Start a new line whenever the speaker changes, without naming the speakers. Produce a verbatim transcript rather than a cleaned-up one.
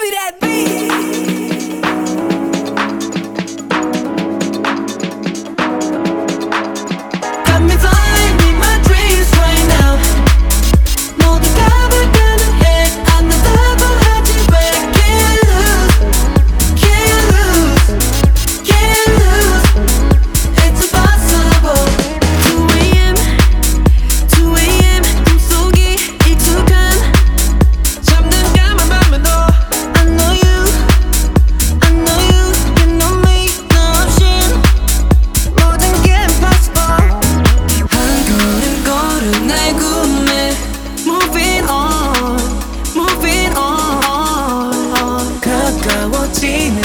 me that beat. Got me flying in my dreams right now. 모두 가버가는 해. Another 하지 왜 can't lose, can't lose, can't lose. It's impossible. two a m two a m 꿈속이 익숙한 잠든 까만 밤에도 I know you, I know you, you know me. 너 없인 모든 게 impossible. 한 걸음 걸음 날 구매. Moving on, moving on. 가까워지는